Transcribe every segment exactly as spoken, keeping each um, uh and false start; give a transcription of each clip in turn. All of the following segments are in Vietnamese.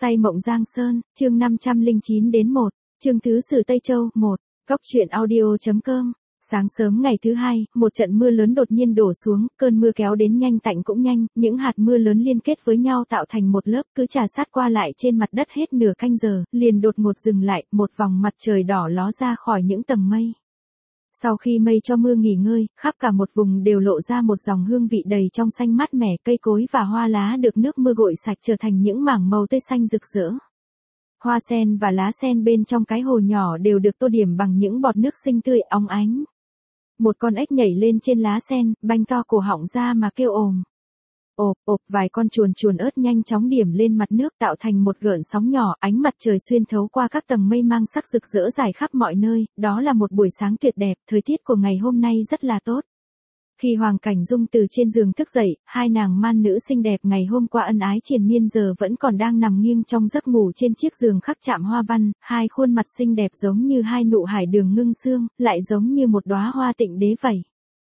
Say mộng Giang Sơn, chương năm trăm lẻ chín đến một, chương Thứ Sử Tây Châu, một, Góc truyện audio.com. Sáng sớm ngày thứ hai, một trận mưa lớn đột nhiên đổ xuống, cơn mưa kéo đến nhanh tạnh cũng nhanh, những hạt mưa lớn liên kết với nhau tạo thành một lớp, cứ trà sát qua lại trên mặt đất hết nửa canh giờ, liền đột ngột dừng lại, một vòng mặt trời đỏ ló ra khỏi những tầng mây. Sau khi mây cho mưa nghỉ ngơi, khắp cả một vùng đều lộ ra một dòng hương vị đầy trong xanh mát mẻ, cây cối và hoa lá được nước mưa gội sạch trở thành những mảng màu tươi xanh rực rỡ. Hoa sen và lá sen bên trong cái hồ nhỏ đều được tô điểm bằng những bọt nước xinh tươi óng ánh. Một con ếch nhảy lên trên lá sen, banh to cổ họng ra mà kêu ồm. Ộp, ộp, vài con chuồn chuồn ớt nhanh chóng điểm lên mặt nước tạo thành một gợn sóng nhỏ, ánh mặt trời xuyên thấu qua các tầng mây mang sắc rực rỡ rải khắp mọi nơi, đó là một buổi sáng tuyệt đẹp, thời tiết của ngày hôm nay rất là tốt. Khi Hoàng Cảnh Dung từ trên giường thức dậy, hai nàng man nữ xinh đẹp ngày hôm qua ân ái triền miên giờ vẫn còn đang nằm nghiêng trong giấc ngủ trên chiếc giường khắc chạm hoa văn, hai khuôn mặt xinh đẹp giống như hai nụ hải đường ngưng xương, lại giống như một đóa hoa tịnh đế vậy.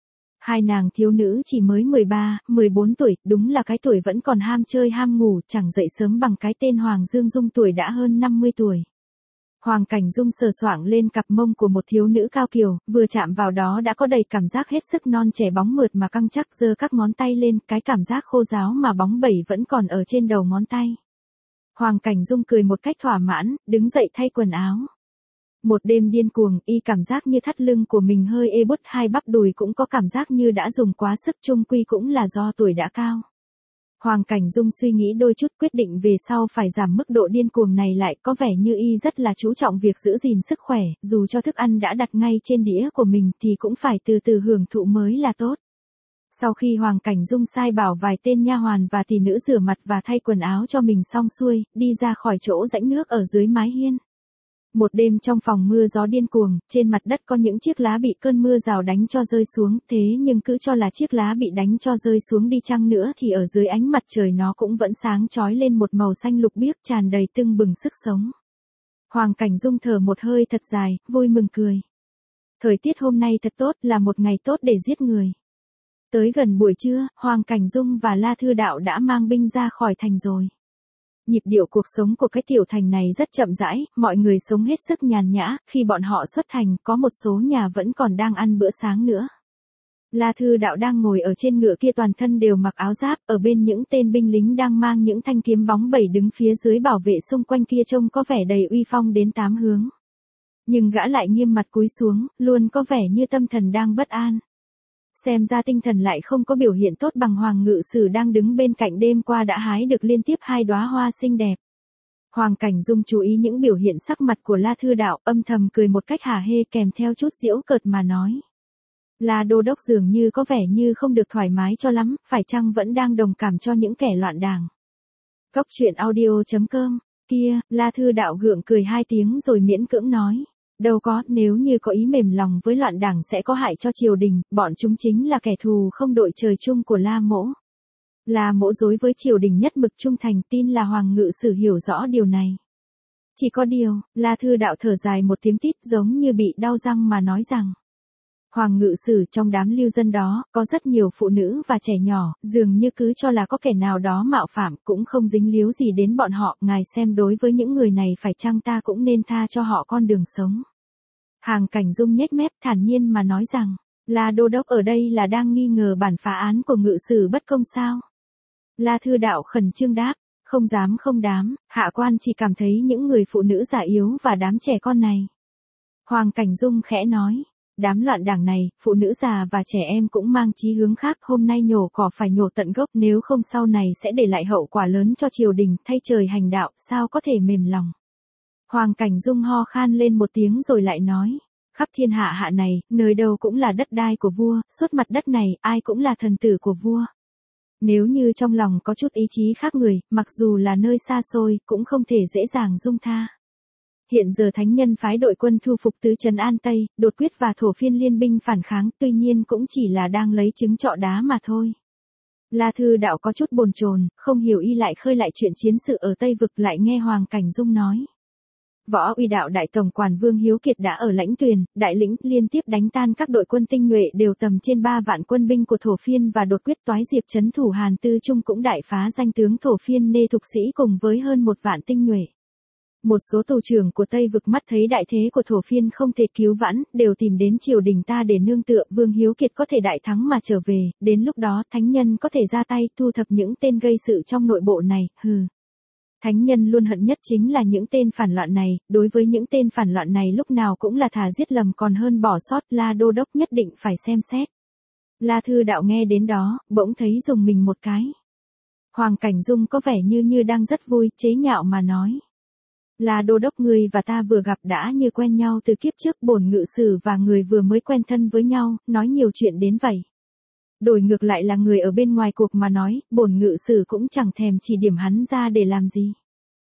Hai nàng thiếu nữ chỉ mới mười ba, mười bốn tuổi, đúng là cái tuổi vẫn còn ham chơi ham ngủ, chẳng dậy sớm bằng cái tên Hoàng Dương Dung tuổi đã hơn năm mươi tuổi. Hoàng Cảnh Dung sờ soạng lên cặp mông của một thiếu nữ cao kiều, vừa chạm vào đó đã có đầy cảm giác hết sức non trẻ bóng mượt mà căng chắc, giơ các ngón tay lên, cái cảm giác khô ráo mà bóng bẩy vẫn còn ở trên đầu ngón tay. Hoàng Cảnh Dung cười một cách thỏa mãn, đứng dậy thay quần áo. Một đêm điên cuồng, y cảm giác như thắt lưng của mình hơi ê bút, hai bắp đùi cũng có cảm giác như đã dùng quá sức, chung quy cũng là do tuổi đã cao. Hoàng Cảnh Dung suy nghĩ đôi chút, quyết định về sau phải giảm mức độ điên cuồng này lại, có vẻ như y rất là chú trọng việc giữ gìn sức khỏe, dù cho thức ăn đã đặt ngay trên đĩa của mình thì cũng phải từ từ hưởng thụ mới là tốt. Sau khi Hoàng Cảnh Dung sai bảo vài tên nha hoàn và tỷ nữ rửa mặt và thay quần áo cho mình xong xuôi, đi ra khỏi chỗ rãnh nước ở dưới mái hiên. Một đêm trong phòng mưa gió điên cuồng, trên mặt đất có những chiếc lá bị cơn mưa rào đánh cho rơi xuống, thế nhưng cứ cho là chiếc lá bị đánh cho rơi xuống đi chăng nữa thì ở dưới ánh mặt trời nó cũng vẫn sáng chói lên một màu xanh lục biếc tràn đầy tưng bừng sức sống. Hoàng Cảnh Dung thở một hơi thật dài, vui mừng cười. Thời tiết hôm nay thật tốt, là một ngày tốt để giết người. Tới gần buổi trưa, Hoàng Cảnh Dung và La Thư Đạo đã mang binh ra khỏi thành rồi. Nhịp điệu cuộc sống của cái tiểu thành này rất chậm rãi, mọi người sống hết sức nhàn nhã, khi bọn họ xuất thành, có một số nhà vẫn còn đang ăn bữa sáng nữa. La Thư Đạo đang ngồi ở trên ngựa kia, toàn thân đều mặc áo giáp, ở bên những tên binh lính đang mang những thanh kiếm bóng bẩy đứng phía dưới bảo vệ xung quanh kia trông có vẻ đầy uy phong đến tám hướng. Nhưng gã lại nghiêm mặt cúi xuống, luôn có vẻ như tâm thần đang bất an. Xem ra tinh thần lại không có biểu hiện tốt bằng Hoàng Ngự Sử đang đứng bên cạnh, đêm qua đã hái được liên tiếp hai đóa hoa xinh đẹp. Hoàng Cảnh Dung chú ý những biểu hiện sắc mặt của La Thư Đạo, âm thầm cười một cách hả hê kèm theo chút giễu cợt mà nói. La Đô Đốc dường như có vẻ như không được thoải mái cho lắm, phải chăng vẫn đang đồng cảm cho những kẻ loạn đảng. Góc truyện audio.com, kia, La Thư Đạo gượng cười hai tiếng rồi miễn cưỡng nói. Đâu có, nếu như có ý mềm lòng với loạn đảng sẽ có hại cho triều đình, bọn chúng chính là kẻ thù không đội trời chung của La Mỗ. La Mỗ đối với triều đình nhất mực trung thành, tin là Hoàng Ngự Sử hiểu rõ điều này. Chỉ có điều, La Thư Đạo thở dài một tiếng tít giống như bị đau răng mà nói rằng. Hoàng Ngự Sử trong đám lưu dân đó, có rất nhiều phụ nữ và trẻ nhỏ, dường như cứ cho là có kẻ nào đó mạo phạm, cũng không dính líu gì đến bọn họ, ngài xem đối với những người này phải chăng ta cũng nên tha cho họ con đường sống. Hoàng Cảnh Dung nhếch mép thản nhiên mà nói rằng, La Đô Đốc ở đây là đang nghi ngờ bản phá án của Ngự Sử bất công sao? La Thư Đạo khẩn trương đáp, không dám không dám, hạ quan chỉ cảm thấy những người phụ nữ già yếu và đám trẻ con này. Hoàng Cảnh Dung khẽ nói. Đám loạn đảng này, phụ nữ già và trẻ em cũng mang chí hướng khác, hôm nay nhổ cỏ phải nhổ tận gốc, nếu không sau này sẽ để lại hậu quả lớn cho triều đình, thay trời hành đạo, sao có thể mềm lòng. Hoàng Cảnh Dung ho khan lên một tiếng rồi lại nói, khắp thiên hạ hạ này, nơi đâu cũng là đất đai của vua, suốt mặt đất này, ai cũng là thần tử của vua. Nếu như trong lòng có chút ý chí khác người, mặc dù là nơi xa xôi, cũng không thể dễ dàng dung tha. Hiện giờ thánh nhân phái đội quân thu phục tứ trấn An Tây, đột quyết và thổ phiên liên binh phản kháng, tuy nhiên cũng chỉ là đang lấy trứng trọ đá mà thôi. La Thư Đạo có chút bồn chồn, không hiểu y lại khơi lại chuyện chiến sự ở Tây Vực, lại nghe Hoàng Cảnh Dung nói. Võ Uy Đạo đại tổng quản Vương Hiếu Kiệt đã ở Lãnh Tuyền, đại lĩnh, liên tiếp đánh tan các đội quân tinh nhuệ đều tầm trên ba vạn quân binh của Thổ Phiên và đột quyết toái diệp trấn thủ Hàn Tư Trung cũng đại phá danh tướng Thổ Phiên Nê Thục Sĩ cùng với hơn một vạn tinh nhuệ. Một số tù trưởng của Tây vực mắt thấy đại thế của Thổ Phiên không thể cứu vãn, đều tìm đến triều đình ta để nương tựa. Vương Hiếu Kiệt có thể đại thắng mà trở về, đến lúc đó thánh nhân có thể ra tay thu thập những tên gây sự trong nội bộ này, hừ. Thánh nhân luôn hận nhất chính là những tên phản loạn này, đối với những tên phản loạn này lúc nào cũng là thà giết lầm còn hơn bỏ sót. La Đô Đốc nhất định phải xem xét. La Thư Đạo nghe đến đó, bỗng thấy dùng mình một cái. Hoàng Cảnh Dung có vẻ như như đang rất vui, chế nhạo mà nói. La Đô Đốc, người và ta vừa gặp đã như quen nhau từ kiếp trước, bổn ngự sử và người vừa mới quen thân với nhau, nói nhiều chuyện đến vậy. Đổi ngược lại là người ở bên ngoài cuộc mà nói, bổn ngự sử cũng chẳng thèm chỉ điểm hắn ra để làm gì.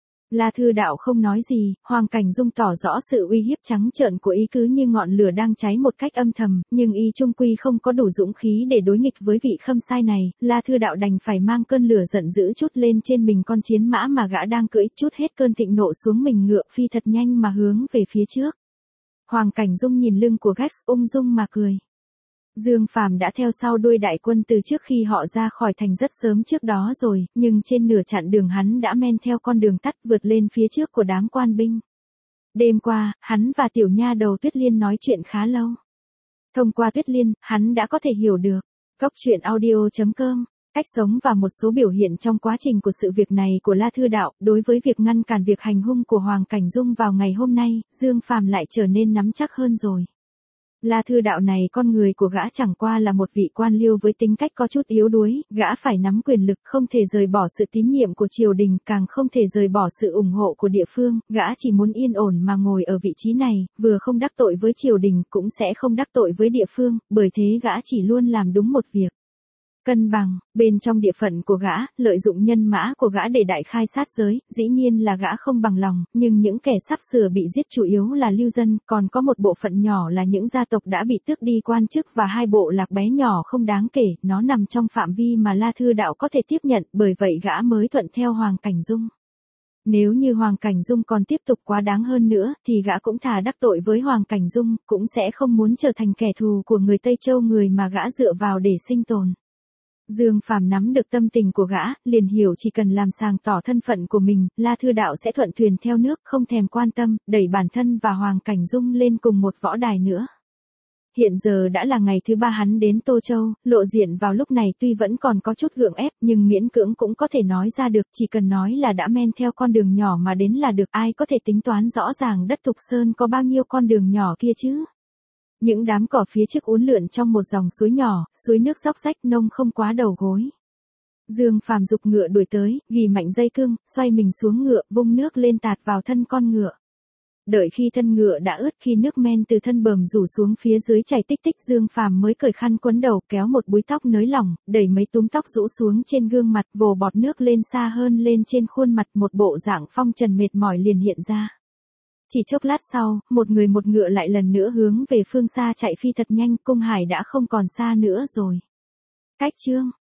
La Thư Đạo không nói gì, Hoàng Cảnh Dung tỏ rõ sự uy hiếp trắng trợn của y cứ như ngọn lửa đang cháy một cách âm thầm, nhưng y trung quy không có đủ dũng khí để đối nghịch với vị khâm sai này. La Thư Đạo đành phải mang cơn lửa giận dữ chút lên trên mình con chiến mã mà gã đang cưỡi, chút hết cơn thịnh nộ xuống mình ngựa, phi thật nhanh mà hướng về phía trước. Hoàng Cảnh Dung nhìn lưng của Gax ung dung mà cười. Dương Phàm đã theo sau đuôi đại quân từ trước khi họ ra khỏi thành rất sớm trước đó rồi, nhưng trên nửa chặng đường hắn đã men theo con đường tắt vượt lên phía trước của đám quan binh. Đêm qua, hắn và tiểu nha đầu Tuyết Liên nói chuyện khá lâu. Thông qua Tuyết Liên, hắn đã có thể hiểu được. Góc truyện audio chấm com, cách sống và một số biểu hiện trong quá trình của sự việc này của La Thư Đạo. Đối với việc ngăn cản việc hành hung của Hoàng Cảnh Dung vào ngày hôm nay, Dương Phàm lại trở nên nắm chắc hơn rồi. La Thư Đạo này, con người của gã chẳng qua là một vị quan liêu với tính cách có chút yếu đuối, gã phải nắm quyền lực, không thể rời bỏ sự tín nhiệm của triều đình, càng không thể rời bỏ sự ủng hộ của địa phương, gã chỉ muốn yên ổn mà ngồi ở vị trí này, vừa không đắc tội với triều đình, cũng sẽ không đắc tội với địa phương, bởi thế gã chỉ luôn làm đúng một việc. Cân bằng, bên trong địa phận của gã, lợi dụng nhân mã của gã để đại khai sát giới, dĩ nhiên là gã không bằng lòng, nhưng những kẻ sắp sửa bị giết chủ yếu là lưu dân, còn có một bộ phận nhỏ là những gia tộc đã bị tước đi quan chức và hai bộ lạc bé nhỏ không đáng kể, nó nằm trong phạm vi mà La Thư Đạo có thể tiếp nhận, bởi vậy gã mới thuận theo Hoàng Cảnh Dung. Nếu như Hoàng Cảnh Dung còn tiếp tục quá đáng hơn nữa, thì gã cũng thà đắc tội với Hoàng Cảnh Dung, cũng sẽ không muốn trở thành kẻ thù của người Tây Châu, người mà gã dựa vào để sinh tồn. Dương Phàm nắm được tâm tình của gã, liền hiểu chỉ cần làm sáng tỏ thân phận của mình, La Thư Đạo sẽ thuận thuyền theo nước, không thèm quan tâm, đẩy bản thân và Hoàng Cảnh Dung lên cùng một võ đài nữa. Hiện giờ đã là ngày thứ ba hắn đến Tô Châu, lộ diện vào lúc này tuy vẫn còn có chút gượng ép, nhưng miễn cưỡng cũng có thể nói ra được, chỉ cần nói là đã men theo con đường nhỏ mà đến là được, ai có thể tính toán rõ ràng đất Thục Sơn có bao nhiêu con đường nhỏ kia chứ. Những đám cỏ phía trước uốn lượn trong một dòng suối nhỏ, suối nước róc rách nông không quá đầu gối. Dương Phàm giục ngựa đuổi tới, gỉ mạnh dây cương, xoay mình xuống ngựa, vung nước lên tạt vào thân con ngựa. Đợi khi thân ngựa đã ướt, khi nước men từ thân bờm rủ xuống phía dưới chảy tích tích, Dương Phàm mới cởi khăn quấn đầu, kéo một búi tóc nới lỏng, đẩy mấy túm tóc rũ xuống trên gương mặt, vồ bọt nước lên xa hơn lên trên khuôn mặt, một bộ dạng phong trần mệt mỏi liền hiện ra. Chỉ chốc lát sau, một người một ngựa lại lần nữa hướng về phương xa chạy phi thật nhanh, Cung Hải đã không còn xa nữa rồi. Cách chương